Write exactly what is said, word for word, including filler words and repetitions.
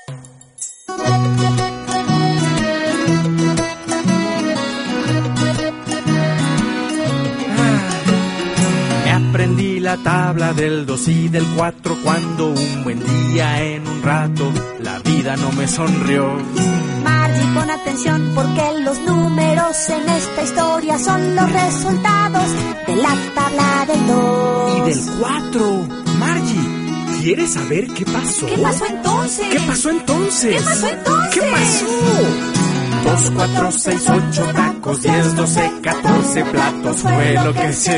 Me aprendí la tabla del dos y del cuatro cuando un buen día en un rato la vida no me sonrió. Margie, pon atención porque los números en esta historia son los resultados de la tabla del dos. Y del cuatro. Margie, ¿quieres saber qué pasó? ¿Qué pasó entonces? ¿Qué pasó entonces? ¿Qué pasó entonces? ¿Qué pasó? Dos, cuatro, seis, ocho tacos, diez, doce, catorce platos fue lo que se